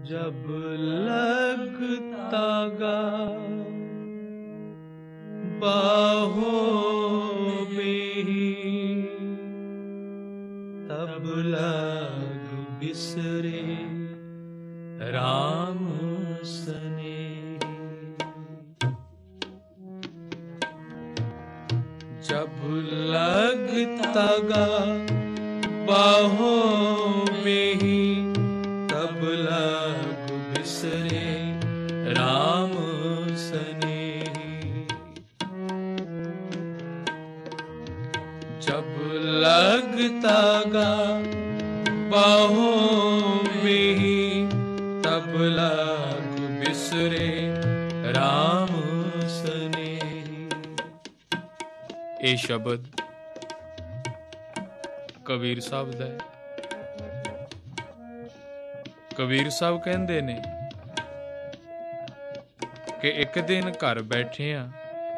जब लगता गा बाहों में तब लग बिसरे राम सने। जब लगता गा बाहों में ही तब लग बिसरे राम सने। जब लगता गा बाहों में ही तब लग बिसरे राम सने। ਇਹ ਸ਼ਬਦ ਕਬੀਰ ਸਾਹਿਬ ਦਾ ਹੈ। ਕਬੀਰ ਸਾਹਿਬ ਕਹਿੰਦੇ ਨੇ ਕਿ ਇੱਕ ਦਿਨ ਘਰ ਬੈਠੇ ਆ,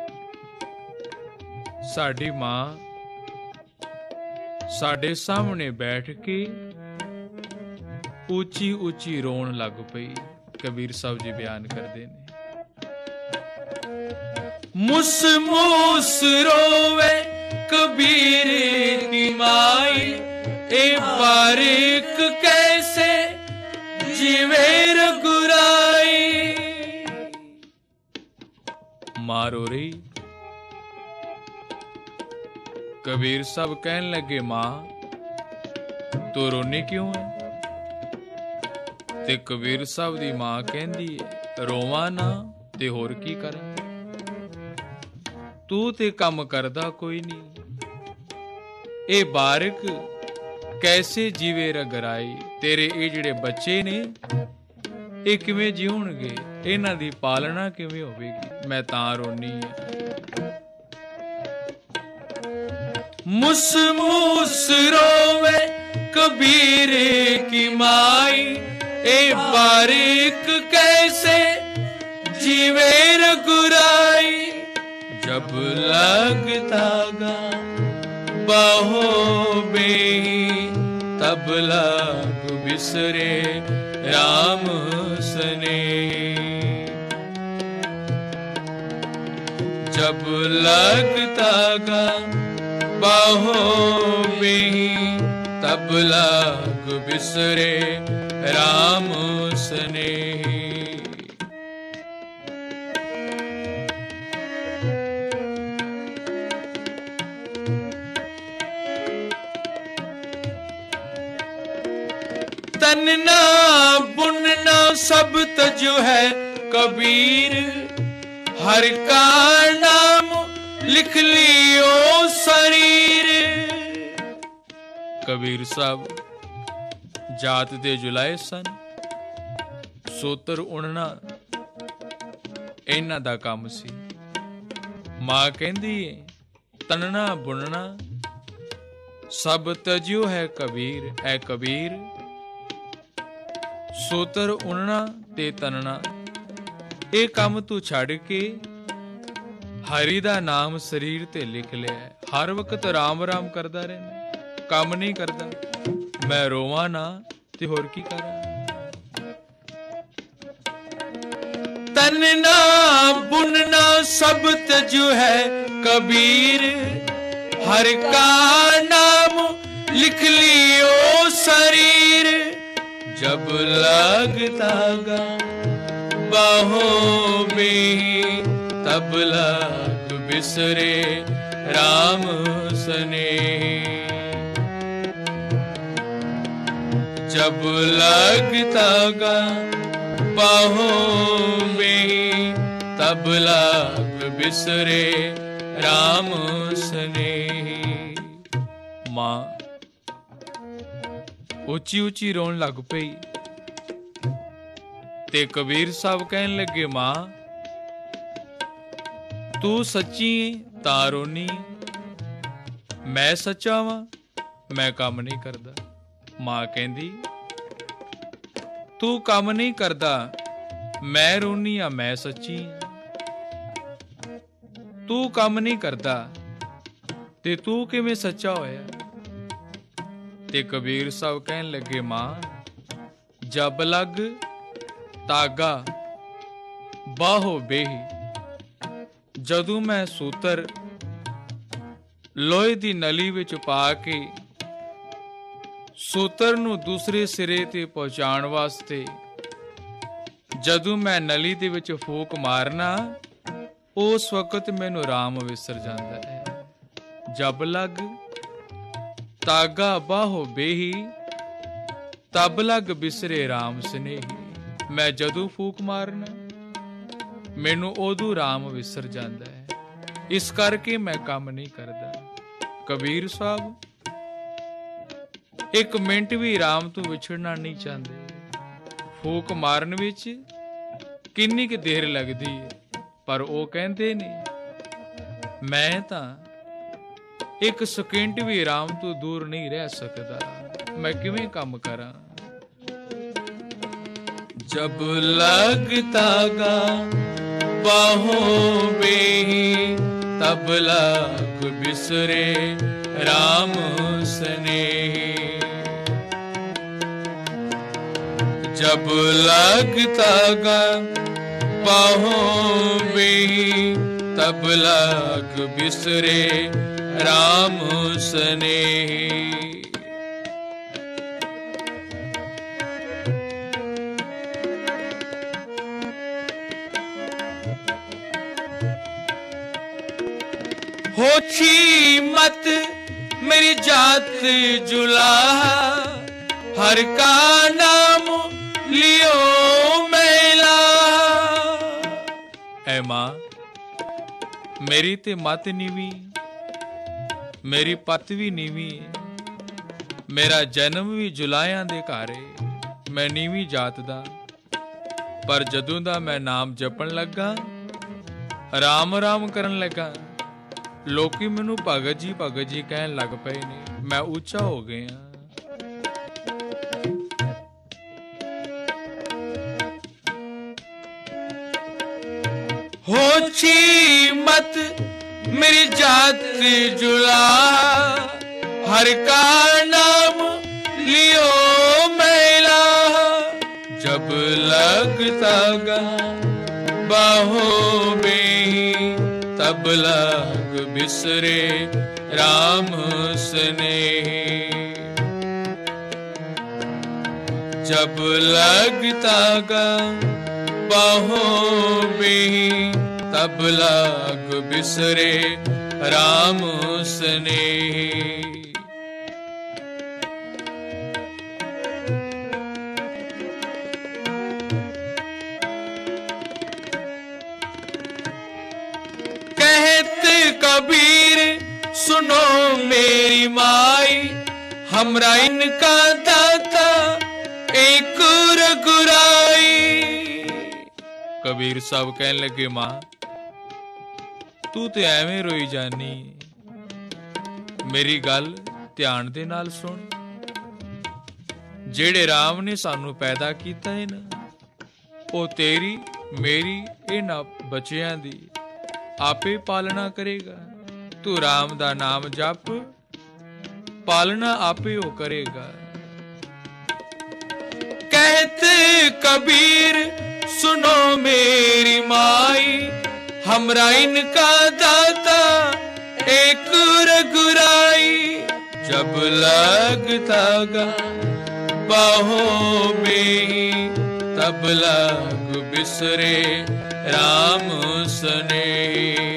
ਸਾਡੀ ਮਾਂ ਸਾਡੇ ਸਾਹਮਣੇ ਬੈਠ ਕੇ ਉੱਚੀ ਉੱਚੀ ਰੋਣ ਲੱਗ ਪਈ। ਕਬੀਰ ਸਾਹਿਬ ਜੀ ਬਿਆਨ ਕਰਦੇ ਨੇ, मुस मुस रोवे कबीर की माई, ए बारिक कैसे जीवे रघुराई। मारो रही। कबीर साहब कहने लगे, मां तू रोनी क्यों है? ते कबीर साहब दी मां कहंदी है, रोवां ना ते होर की करा, तू ते काम करदा कोई नहीं। ए बारिक कैसे जीवे रगराई, तेरे ये जिहड़े बच्चे ने ये किवें जीउणगे, इन्हां दी पालना किवें होवेगी, मैं तां रोनी है। मुस मुस रोवे कबीर की माई, ए बारिक कैसे जीवे रघुराई। जब लगता गा बाहों में तब लग बिसरे राम सने। जब लगता गा बाहों में तब लग बिसरे राम सने। तनना बुनना सब तजो है कबीर, हर का नाम लिख लियो शरीर। कबीर साहब जात दे जुलाए सन, सोतर उणना इन्हां दा काम सी। मां कहंदी है, तनना बुनना सब तजो है कबीर, ऐ कबीर सोतर उणना ते तनना ਇਹ ਕੰਮ ਤੂੰ ਛੱਡ ਕੇ ਹਰੀ ਦਾ ਨਾਮ ਸਰੀਰ ਤੇ ਲਿਖ ਲਿਆ। ਹਰ ਵਕਤ ਰਾਮ ਰਾਮ ਕਰਦਾ ਰਹਿਣਾ, ਕੰਮ ਨਹੀਂ ਕਰਦਾ। ਮੈਂ ਰੋਵਾਂ ਨਾ ਤੇ ਹੋਰ ਕੀ ਕਰਾਂ। ਤਨਨਾ ਬੁਨਨਾ ਸਭ ਤਜੋ ਹੈ ਕਬੀਰ, ਹਰ ਕਾ ਨਾਮ ਲਿਖ ਲਿਓ शरीर। जब लगता गा बाहों में तब लग बिसरे राम सने। जब लगता गा बाहों में तब लग बिसरे राम सने। मां ਉੱਚੀ ਉੱਚੀ ਰੋਣ ਲੱਗ ਪਈ ਤੇ ਕਬੀਰ ਸਾਹਿਬ ਕਹਿਣ ਲੱਗੇ, ਮਾਂ ਤੂੰ ਸੱਚੀ ਤਾਂ ਰੋਨੀ, ਮੈਂ ਸੱਚਾ ਵਾਂ, ਮੈਂ ਕੰਮ ਨਹੀਂ ਕਰਦਾ। ਮਾਂ ਕਹਿੰਦੀ, ਤੂੰ ਕੰਮ ਨਹੀਂ ਕਰਦਾ, ਮੈਂ ਰੋਨੀ ਆ, ਮੈਂ ਸੱਚੀ। ਤੂੰ ਕੰਮ ਨਹੀਂ ਕਰਦਾ ਤੇ ਤੂੰ ਕਿਵੇਂ ਸੱਚਾ ਹੋਇਆ? ਤੇ ਕਬੀਰ ਸਾਹਿਬ ਕਹਿਣ ਲੱਗੇ, ਮਾਂ ਜਬ ਲਗ ਤਾਗਾ ਬਾਹੋ ਬੇਹੀ। ਜਦੋਂ ਮੈਂ ਸੂਤਰ ਲੋਹੇ ਦੀ ਨਲੀ ਵਿੱਚ ਪਾ ਕੇ ਸੂਤਰ ਨੂੰ ਦੂਸਰੇ ਸਿਰੇ ਤੇ ਪਹੁੰਚਾਉਣ ਵਾਸਤੇ ਜਦੋਂ ਮੈਂ ਨਲੀ ਦੇ ਵਿੱਚ ਫੂਕ ਮਾਰਨਾ, ਉਸ ਵਕਤ ਮੈਨੂੰ ਰਾਮ ਵਿਸਰ ਜਾਂਦਾ ਹੈ। ਜਬ ਲਗ ਤਾਗਾ ਬਾਹੋ ਬੇਹੀ, ਤਬ ਲਗ ਬਿਸਰੇ ਰਾਮ ਸਨੇਹੀ। ਮੈਂ ਜਦੋਂ ਫੂਕ ਮਾਰਨਾ, ਮੈਨੂੰ ਉਦੋਂ ਰਾਮ ਵਿਸਰ ਜਾਂਦਾ ਹੈ। ਇਸ ਕਰਕੇ ਮੈਂ ਕੰਮ ਨਹੀਂ ਕਰਦਾ। ਕਬੀਰ ਸਾਹਿਬ ਇੱਕ ਮਿੰਟ ਵੀ ਰਾਮ ਤੋਂ ਵਿਛੜਨਾ ਨਹੀਂ ਚਾਹੁੰਦੇ। ਫੂਕ ਮਾਰਨ ਵਿੱਚ ਕਿੰਨੀ ਕੁ ਦੇਰ ਲੱਗਦੀ ਹੈ, ਪਰ ਉਹ ਕਹਿੰਦੇ ਨੇ ਮੈਂ ਤਾਂ ਇੱਕ ਸਕਿੰਟ ਵੀ ਰਾਮ ਤੋਂ ਦੂਰ ਨਹੀਂ ਰਹਿ ਸਕਦਾ। ਮੈਂ ਕਿਵੇਂ ਕੰਮ ਕਰਾਂ। ਜਬ ਲਗ ਤਾਗਾ ਬਾਹੋਂ ਬੇਹੀ, ਤਬ ਲਗ ਬਿਸਰੇ ਰਾਮ ਸਨੇਹੀ। जब लग तागा बाहों बेही, तब लग बिसरे राम सनेही। होछी मत मेरी जात जुला, हर का नाम लियो मैला। ऐ मां मेरी ते मत नीवी, मेरी पत भी नीवी, मेरा जन्म भी जुलायां दे घर है। मैं नीवी जात दा, पर जदों दा मैं नाम जपन लगा, राम राम करन लगा, लोकी मैनू भगत जी कहन लग पए ने। मैं ऊंचा हो गया। होछी मत मेरी जात जुला, हर का नाम लियो मैला। जब लग तागा बाहों बेही, तब लग बिसरे राम स्नेही। जब लग तागा बाहों बेही, तब लग बिसरे राम स्नेही। कहते कबीर सुनो मेरी माई, हमरा इनका दाता एक रघुराई। कबीर साहब कहने लगे मां तू ते एवें रोई जानी, मेरी गल ध्यान दे नाल सुन। जेड़े राम ने सानू पैदा कीता है ना, ओ तेरी मेरी इन्हां बच्चियां दी आपे पालना करेगा। तू राम दा नाम जप, पालना आपे ओ करेगा। कहते कबीर सुनो मेरी माई, हमरा इनका दाता एक रघुराई। जब लग तागा बाहों बेही, तब लग बिसरे राम स्नेही।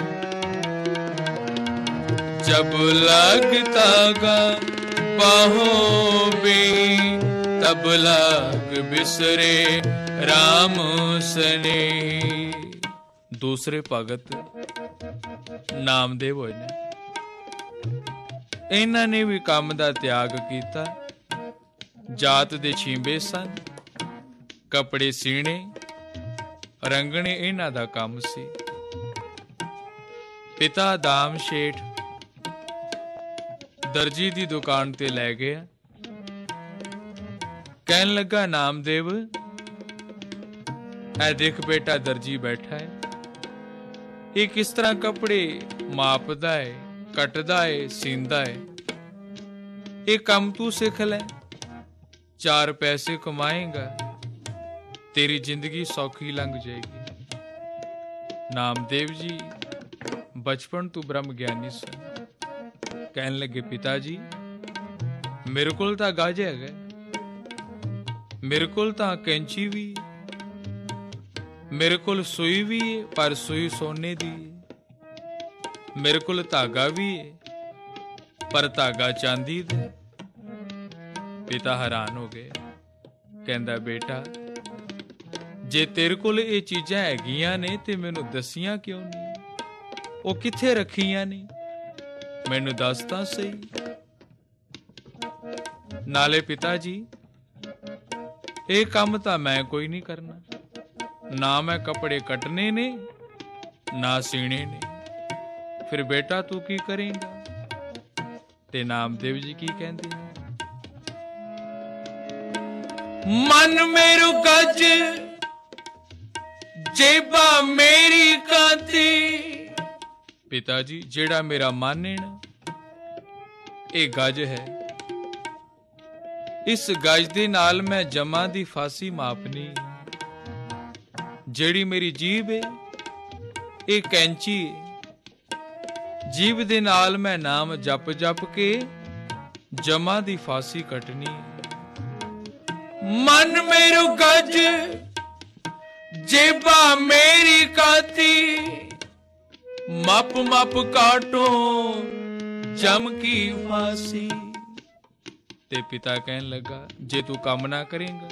जब लग तागा बाहों बेही, तब लग बिसरे राम स्नेही। दूसरे भगत नामदेव होए ने, इन्हां ने भी काम दा त्याग कीता। जात दे छींबे सन, कपड़े सीने रंगने इन्हां दा काम सी। पिता दाम शेठ दर्जी दी दुकान ते लै गया। कहन लगा नामदेव ऐ देख बेटा दर्जी बैठा है, ये किस तरह कपड़े मापदा है, कटदा है, सींदा है। ये काम तू सीख ले, 4 पैसे कमाएगा, तेरी जिंदगी सौखी लंघ जाएगी। नामदेव जी बचपन तू ब्रह्म ज्ञानी सन। कहन लगे पिता जी मेरे कोल तां गज है, मेरे कोल तां कैंची भी, मेरे कोल सुई भी है पर सुई सोने दी, मेरे कोल धागा भी है पर धागा चांदी दा। पिता हैरान हो गए, कहंदा बेटा जे तेरे कोल ये चीजां हैगियां ने ते मैनू दसियां क्यों नहीं? वो किथे रखियां ने? मैनू दस तां सही। नाले पिता जी ये काम तां मैं कोई नहीं करना, ना मैं कपड़े कटने ने ना सीने ने, फिर बेटा तू की करेगा? ते नामदेव जी की कहंदे ने, मन मेरू गज जेबा मेरी कांती। पिताजी जेड़ा मेरा मन है ना ये गज है, इस गज दे नाल मैं जमा दी फांसी मापनी। जेड़ी मेरी जीभ है ये कैंची है, जीभ दे नाल मैं नाम जप जप के जमा दी फांसी कटनी। मन मेरू गज जेबा मेरी काती, मप मप काटो जम की फांसी। ते पिता कहन लगा जे तू काम ना करेगा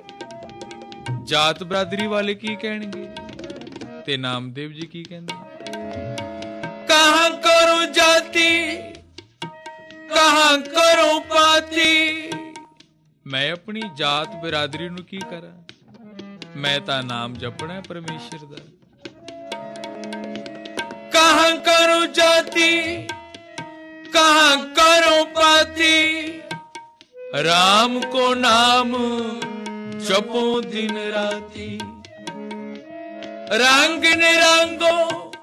जात बरादरी वाले की कहणगे? ते नामदेव जी की कहंदे, कहां करो जाति कहां करो पाती। मैं अपनी जात बिरादरी नू की करा? मैं ता नाम जपना है परमेश्वर दा। कहां करो जाति कहां करो पाती, राम को नाम जपो दिन राती। रंग निरंगो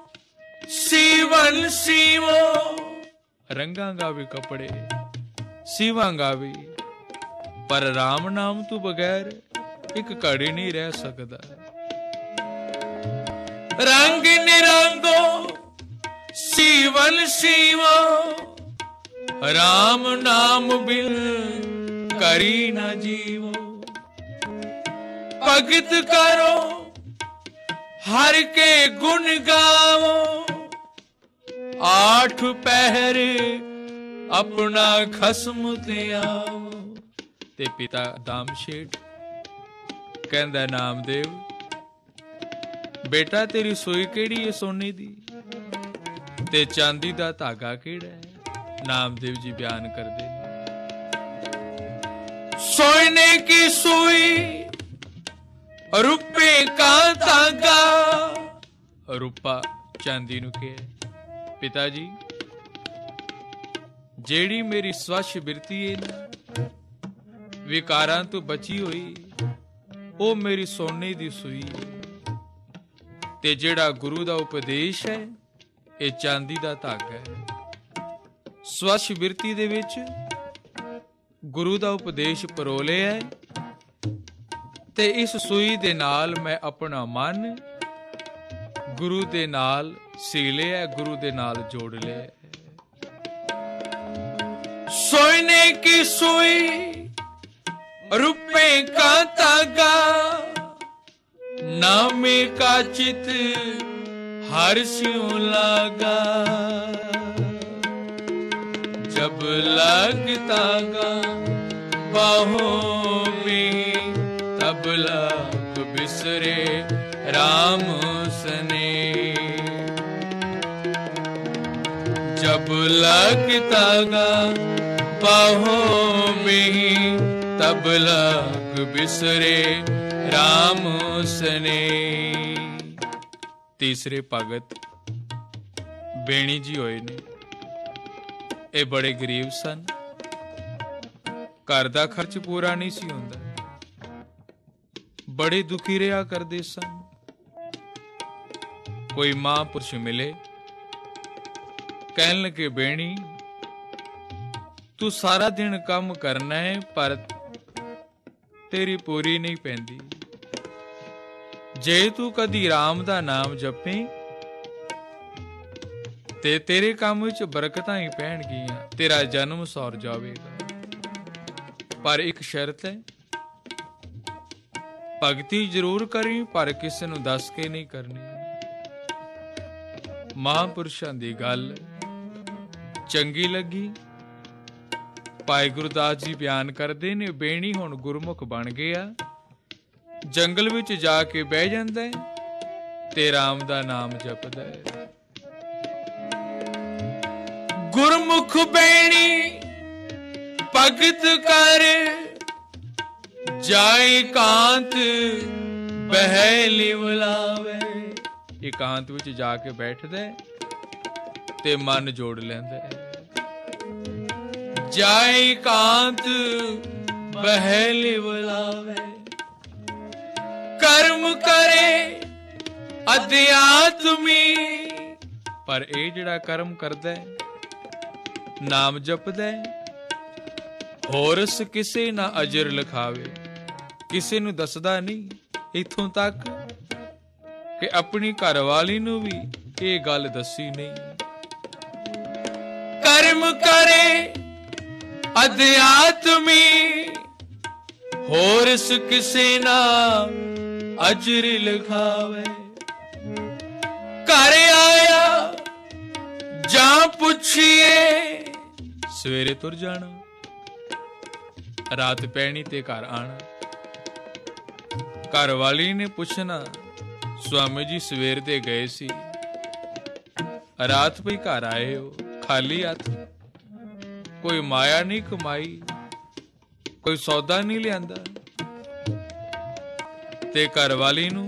सीवन सीवो, रंगांगा भी कपड़े सीवांगा भी, पर राम नाम तू बगैर एक घड़ी नहीं रह सकता। रंग निरंगो सीवन सीवो, राम नाम बिन करी न जीवो। भगत करो हर के गुण गाओ, आठ पहर अपना खसम ते आओ। ते पिता दामशेठ कहंदा नामदेव बेटा तेरी सोई केड़ी है सोने दी, ते चांदी दा धागा केड़ा है? नामदेव जी बयान करदे, सोने की सुई रुपए का धागा। रुपा चांदी नु के पिताजी जेड़ी मेरी स्वच्छ बिरती है ना विकारां तो बची हुई, ओ मेरी सोने दी सुई है। ते जेड़ा गुरु दा उपदेश है ये चांदी दा धागा है। स्वच्छ बिरती दे विच गुरु दा उपदेश परोले है, ते इस सुई दे नाल मैं अपना मन गुरु दे नाल सीले है, गुरु दे नाल जोड़ ले। सोने की सुई रुपए का धागा, नामे का चित हर स्यों लागा। जब लगता गा बाहों में, तब लग बिसरे राम सने। जब लगता गा बाहों में, तब लग बिसरे राम सने। तीसरे भगत बेणी जी होए ने, ये बड़े गरीब सन, घर दा खर्च पूरा नहीं सी हुंदा, बड़े दुखी रहा करदे सन। कोई महापुरुष मिले, कहन लगे बेणी तू सारा दिन काम करना है पर तेरी पूरी नहीं पैंदी। ਜੇ ਤੂੰ ਕਦੀ ਰਾਮ ਦਾ ਨਾਮ ਜਪੇ ਤੇ ਤੇਰੇ ਕੰਮ ਵਿੱਚ ਬਰਕਤਾਂ ਹੀ ਪੈਣਗੀਆਂ, ਤੇਰਾ ਜਨਮ ਸੌਰ ਜਾਵੇਗਾ। ਪਰ ਇੱਕ ਸ਼ਰਤ ਹੈ, ਭਗਤੀ ਜ਼ਰੂਰ ਕਰੀ ਪਰ ਕਿਸੇ ਨੂੰ ਦੱਸ ਕੇ ਨਹੀਂ ਕਰਨੀ। ਮਹਾਂਪੁਰਸ਼ਾਂ ਦੀ ਗੱਲ ਚੰਗੀ ਲੱਗੀ। ਭਾਈ ਗੁਰਦਾਸ ਜੀ ਬਿਆਨ ਕਰਦੇ ਨੇ, ਬੇਣੀ ਹੁਣ ਗੁਰਮੁਖ ਬਣ ਗਿਆ, ਜੰਗਲ ਵਿੱਚ ਜਾ ਕੇ ਬਹਿ ਜਾਂਦਾ ਹੈ ਤੇ ਰਾਮ ਦਾ ਨਾਮ ਜਪਦਾ ਹੈ। ਗੁਰਮੁਖ ਬੇਣੀ ਭਗਤ ਕਰ, ਜਾਏ ਕਾਂਤ ਬਹਿ ਲਿਵਲਾਵੇ। ਇਕਾਂਤ ਵਿੱਚ ਜਾ ਕੇ ਬੈਠਦਾ ਤੇ ਮਨ ਜੋੜ ਲੈਂਦਾ। ਜਾਏ ਕਾਂਤ ਬਹਿ ਲਿਵਲਾਵੇ, ਕਰਮ ਕਰੇ ਅਧਿਆਤਮੀ। ਪਰ ਇਹ ਜਿਹੜਾ ਕਰਮ ਕਰਦਾ ਹੈ, ਨਾਮ ਜਪਦਾ ਹੈ, ਹੋਰਸ ਕਿਸੇ ਨਾ ਅਜਰ ਲਿਖਾਵੇ, ਕਿਸੇ ਨੂੰ ਦੱਸਦਾ ਨਹੀਂ। ਇੱਥੋਂ ਤੱਕ ਕਿ ਆਪਣੀ ਘਰਵਾਲੀ ਨੂੰ ਵੀ ਇਹ ਗੱਲ ਦੱਸੀ ਨਹੀਂ। ਕਰਮ ਕਰੇ ਅਧਿਆਤਮੀ, ਹੋਰਸ ਕਿਸੇ ਨਾ ਅਜਰ ਲਿਖਾਵੇ। ਘਰ ਆਇਆ ਜਾਂ ਪੁੱਛੀਏ, ਸਵੇਰੇ ਤੁਰ ਜਾਣਾ, ਰਾਤ ਪੈਣੀ ਤੇ ਘਰ ਆਣਾ। ਘਰ ਵਾਲੀ ਨੇ ਪੁੱਛਣਾ, स्वामी जी सवेर दे गए सी, रात पई घर आए हो खाली हथ, कोई माया नहीं कमाई, कोई सौदा नहीं लियांदा। ते घर वाली नूं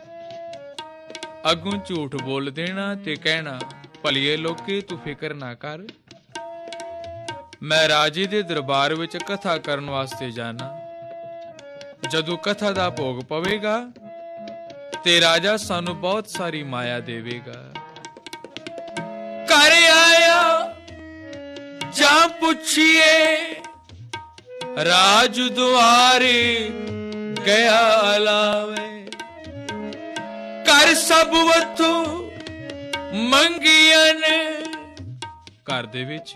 अगों झूठ बोल देना ते कहना, भलिए लोके तू फिकर ना कर, मैं राजे दे दरबार विच कथा करन वास्ते जाना, जदों कथा दा भोग पवेगा ते राजा सानू बहुत सारी माया देवेगा। घर आया जा पुछिए, राज द्वारे गया अलावे। कर सब वथों मंगियन, घर दे विच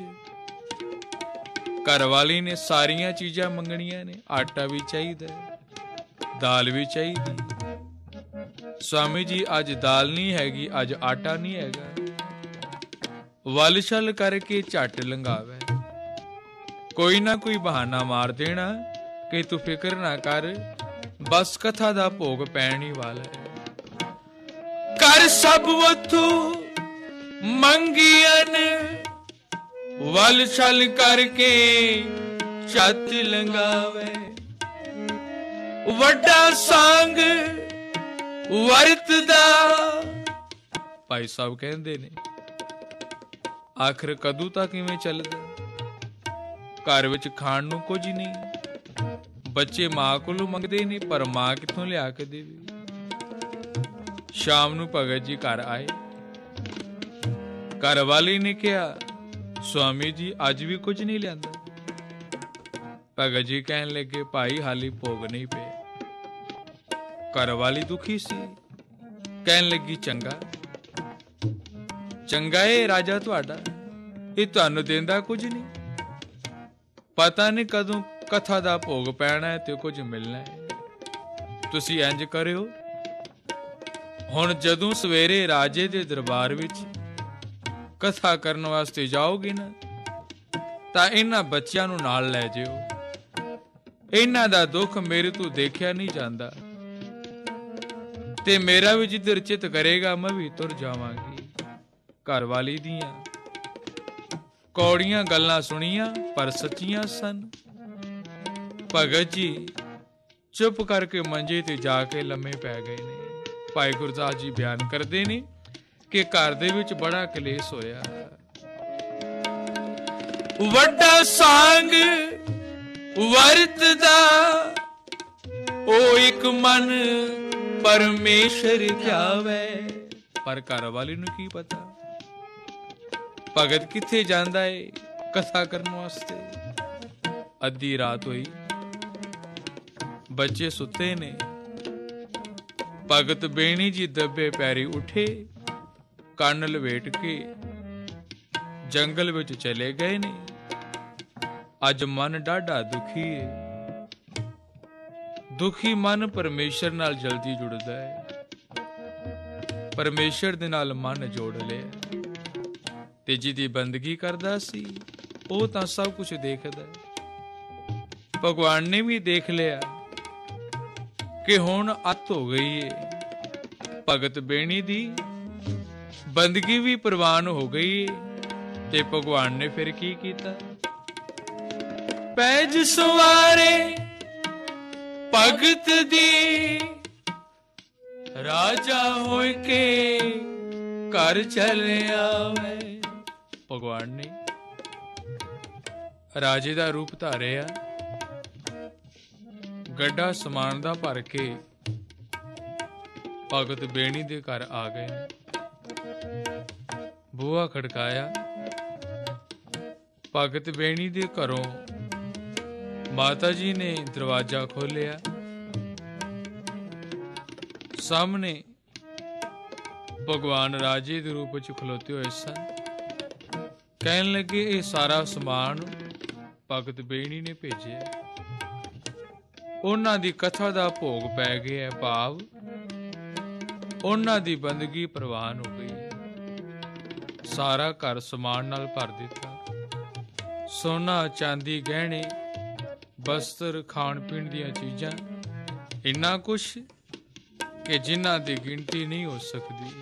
घर वाली ने सारियां चीजां मंगणियां ने, आटा भी चाहिए, दाल भी चाहिए। स्वामी जी अज दाल नहीं हैगी, अज आटा नहीं हैगा। वल छल करके झट लंघावे, कोई ना कोई बहाना मार देना कि तू फिक्र ना कर, बस कथा दा भोग पैण ही वाला है। कर सब वथू मंगियन, वल छल करके झट लंघावे। वड्डा सांग वरतदा, भाई साहब कहते ने, आखिर कदू तक इवें चलदा? घर विच खाण नूं कुछ नहीं, बच्चे मां कोलों मंगदे ने पर मां कित्थों लिया के देवे। शाम नूं भगत जी घर आए, घर वाली ने कहा, स्वामी जी अज भी कुछ नहीं लियांदा। भगत जी कहन लगे, भाई हाली भोग नहीं पे। घर वाली दुखी सी, कहन लगी, चंगा चंगा है राजा तुहाडा, ये तुहानू देंदा कुछ नहीं, पता नहीं कदों कथा दा भोग पैना है ते कुछ मिलना है। तुसी इंज करियो, हुण जदों सवेरे राजे दे दरबार विच कथा करन वास्ते जाओगे ना, तां इन्हां बच्चियां नूं नाल लै जिओ। इन्हां दा दुख मेरे तो देखिया नहीं जांदा, ते मेरा भी जिधर चित करेगा मैं भी तुर जावांगी। घर वाली दियां कौड़ियां गल्लां सुनियां पर सच्चियां सन। भगत जी चुप करके मंजे ते जाके लम्मे पै गए ने। भाई गुरदास जी बयान करते ने कि घर दे विच बड़ा कलेस होया। वड्डा सांग वरतदा, ओ एक मन परमेश्वर ध्यावे। पर घर वाली नूं की पता भगत किथे जांदा है कथा करन वास्ते। अद्धी रात हुई, बच्चे सुते ने, ਭਗਤ ਬੇਣੀ ਜੀ ਦੱਬੇ ਪੈਰੀ ਉੱਠੇ, ਕੰਨ ਲਵੇਟ ਕੇ ਜੰਗਲ ਵਿੱਚ ਚਲੇ ਗਏ ਨੇ। ਅੱਜ ਮਨ ਡਾਢਾ ਦੁਖੀ ਹੈ। ਦੁਖੀ ਮਨ ਪਰਮੇਸ਼ਰ ਨਾਲ ਜਲਦੀ ਜੁੜਦਾ ਹੈ। ਪਰਮੇਸ਼ਰ ਦੇ ਨਾਲ ਮਨ ਜੋੜ ਲਿਆ ਤੇ ਜਿਹਦੀ ਬੰਦਗੀ ਕਰਦਾ ਸੀ ਉਹ ਤਾਂ ਸਭ ਕੁਝ ਦੇਖਦਾ ਹੈ। ਭਗਵਾਨ ਨੇ ਵੀ ਦੇਖ ਲਿਆ ਕਿ ਹੁਣ ਅੱਤ ਹੋ ਗਈ ਏ। ਭਗਤ ਬੇਣੀ ਦੀ ਬੰਦਗੀ ਵੀ ਪ੍ਰਵਾਨ ਹੋ ਗਈ ਏ ਤੇ ਭਗਵਾਨ ਨੇ ਫਿਰ ਕੀ ਕੀਤਾ? ਪੈਜ ਸਵਾਰੇ ਭਗਤ ਦੀ, ਰਾਜਾ ਹੋਇ ਕੇ ਘਰ ਚਲੇ ਆਵੇ। ਭਗਵਾਨ ਨੇ ਰਾਜੇ ਦਾ ਰੂਪ ਧਾਰਿਆ, ਗੱਡਾ ਸਮਾਨ ਦਾ ਭਰ ਕੇ ਭਗਤ ਬੇਣੀ ਦੇ ਘਰ ਆ ਗਏ। ਬੂਹਾ ਖੜਕਾਇਆ। ਭਗਤ ਬੇਣੀ ਦੇ ਘਰੋਂ ਮਾਤਾ ਜੀ ਨੇ ਦਰਵਾਜ਼ਾ ਖੋਲਿਆ। ਸਾਹਮਣੇ ਭਗਵਾਨ ਰਾਜੇ ਦੇ ਰੂਪ ਵਿੱਚ ਖਲੋਤੇ ਹੋਏ ਸਨ। ਕਹਿਣ ਲੱਗੇ ਇਹ ਸਾਰਾ ਸਮਾਨ ਭਗਤ ਬੇਣੀ ਨੇ ਭੇਜਿਆ। ਉਹਨਾਂ ਦੀ ਕਥਾ ਦਾ ਭੋਗ ਪੈ ਗਿਆ, ਭਾਵ ਉਹਨਾਂ ਦੀ ਬੰਦਗੀ ਪ੍ਰਵਾਨ ਹੋ ਗਈ। ਸਾਰਾ ਘਰ ਸਮਾਨ ਨਾਲ ਭਰ ਦਿੱਤਾ। ਸੋਨਾ, ਚਾਂਦੀ, ਗਹਿਣੇ, ਬਸਤਰ, ਖਾਣ ਪੀਣ ਦੀਆਂ ਚੀਜ਼ਾਂ, ਇੰਨਾ ਕੁਛ ਕਿ ਜਿਨ੍ਹਾਂ ਦੀ ਗਿਣਤੀ ਨਹੀਂ ਹੋ ਸਕਦੀ।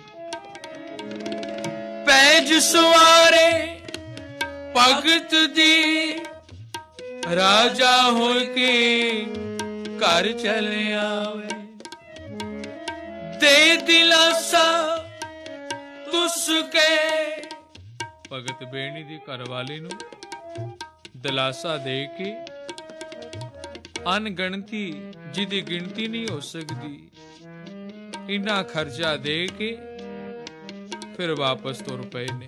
ਪੈਜ ਸਵਾਰੇ ਭਗਤ ਦੀ, ਰਾਜਾ ਹੋ ਕੇ ਘਰ ਚਲੇ ਆਵੇ। ਦੇ ਦਿਲਾਸਾ ਤੁਸ ਕੇ, ਭਗਤ ਬੇਣੀ ਦੀ ਘਰਵਾਲੀ ਨੂੰ ਦਿਲਾਸਾ ਦੇ ਕੇ ਅਣਗਿਣਤੀ ਜਿਹਦੀ ਗਿਣਤੀ ਨਹੀਂ ਹੋ ਸਕਦੀ, ਇੰਨਾ ਖਰਚਾ ਦੇ ਕੇ ਫਿਰ ਵਾਪਸ ਤੁਰ ਪਏ ਨੇ।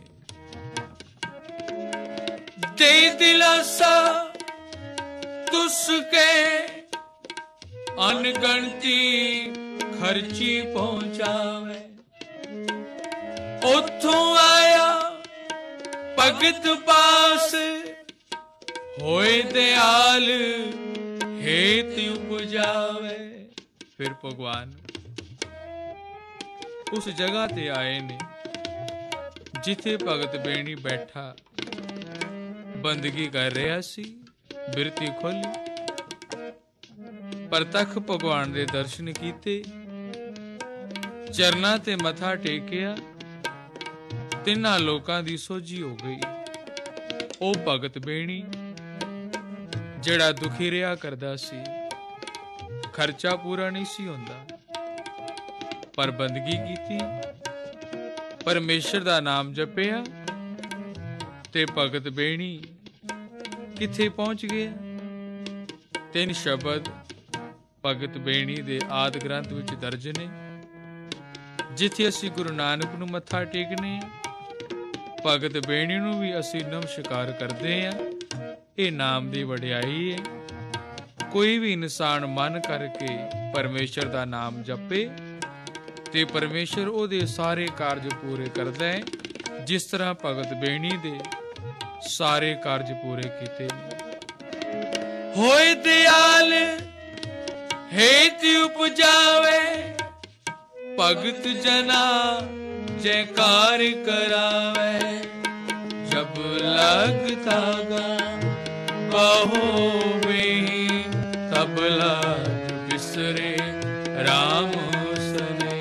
ਦੇ ਦਿਲਾਸਾ ਤੁਸ ਕੇ ਅਣਗਿਣਤੀ ਖਰਚੀ ਪਹੁੰਚਾਵੇ। ਉੱਥੋਂ ਆਇਆ ਭਗਤ ਪਾਸ, ਹੋਏ ਦਿਆਲ ਹੇਤ ਉਪਜਾਵੇ। ਫਿਰ ਭਗਵਾਨ ਉਸ ਜਗ੍ਹਾ ਤੇ ਆਏ ਨੇ ਜਿੱਥੇ ਭਗਤ ਬੇਣੀ ਬੈਠਾ ਬੰਦਗੀ ਕਰ ਰਿਹਾ ਸੀ। ਬਿਰਤੀ ਖੋਲੀ, ਪ੍ਰਤੱਖ ਭਗਵਾਨ ਦੇ ਦਰਸ਼ਨ ਕੀਤੇ, ਚਰਨਾਂ ਤੇ ਮੱਥਾ ਟੇਕਿਆ। ਤਿੰਨਾਂ ਲੋਕਾਂ ਦੀ ਸੋਝੀ ਹੋ ਗਈ। ਉਹ ਭਗਤ ਬੇਣੀ ਜਿਹੜਾ ਦੁਖੀ ਰਿਹਾ ਕਰਦਾ ਸੀ, ਖਰਚਾ ਪੂਰਾ ਨਹੀਂ ਸੀ ਹੁੰਦਾ, ਪਰ ਬੰਦਗੀ ਕੀਤੀ, ਪਰਮੇਸ਼ਰ ਦਾ ਨਾਮ ਜਪਿਆ ਤੇ ਭਗਤ ਬੇਣੀ ਕਿੱਥੇ ਪਹੁੰਚ ਗਿਆ? 3 ਸ਼ਬਦ ਭਗਤ ਬੇਣੀ ਦੇ ਆਦਿ ਗ੍ਰੰਥ ਵਿੱਚ ਦਰਜ ਨੇ। ਜਿੱਥੇ ਅਸੀਂ ਗੁਰੂ ਨਾਨਕ ਨੂੰ ਮੱਥਾ ਟੇਕਨੇ ਆ, ਭਗਤ ਬੇਣੀ ਨੂੰ ਵੀ ਅਸੀਂ ਨਮਸਕਾਰ ਕਰਦੇ ਆ। ਇਹ ਨਾਮ ਦੀ ਵਡਿਆਈ ਹੈ। ਕੋਈ ਵੀ ਇਨਸਾਨ ਮਨ ਕਰਕੇ ਪਰਮੇਸ਼ਰ ਦਾ ਨਾਮ ਜਪੇ ਤੇ ਪਰਮੇਸ਼ਰ ਉਹਦੇ ਸਾਰੇ ਕਾਰਜ ਪੂਰੇ ਕਰਦਾ ਹੈ, ਜਿਸ ਤਰ੍ਹਾਂ ਭਗਤ ਬੇਣੀ ਦੇ ਸਾਰੇ ਕਾਰਜ ਪੂਰੇ ਕੀਤੇ। ਹੋਏ ਦਿਆਲ ਹੇਤ ਉਪਜਾਵੇ, ਭਗਤ ਜਨਾ ਜੈਕਾਰ ਕਰਾਵੇ। ਜਬ ਲਗਤਾ ਗਾ ਬਾਹੋਂ में तब लाज बिसरे राम सने।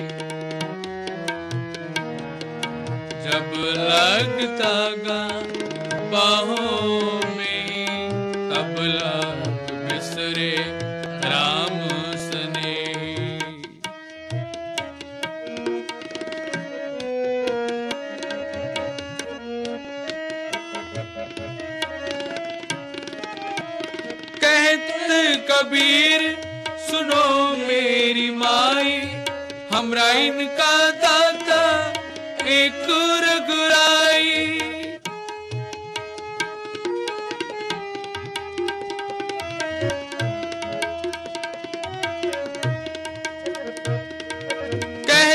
जब लगता गा बाहों में तब लाज बिसरे राम सने। कबीर सुनो मेरी माई, हमरा इनका दाता एक रघुराई।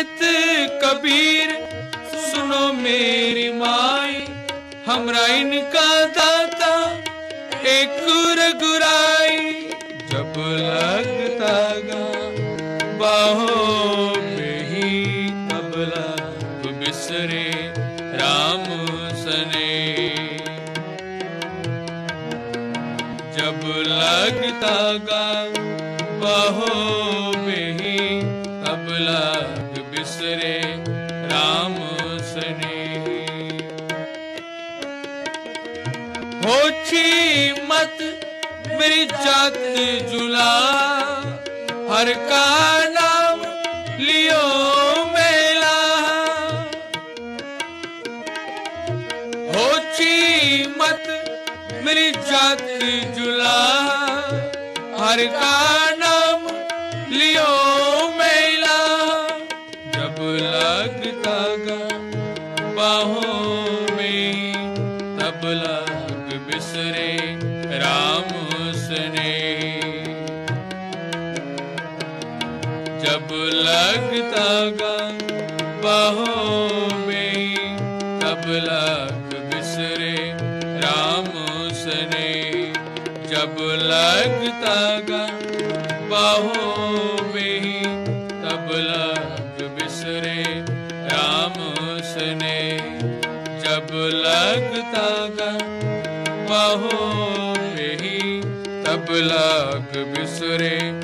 कहत कबीर सुनो मेरी माई, हमरा इनका दाता एक रघुराई। जब लगता गा बाहों में ही तबला, तो बिसरे राम सने। जब लगता गा बाहों में ही तबला, तो बिसरे राम सने। होछी मत मेरी जात जुला, हर का नाम लियो मेला। होछी मत मेरी जात जुला, हर का नाम लियो मेला। जब लगता गा बाहों में तबला, बिसरे राम सने। जब लगता गा बाहों में तबला, बिसरे राम सने। जब लगता गा बाहों में तबला, बिसरे राम सने। जब लगता गा बाहों में ही तबला, बिसरे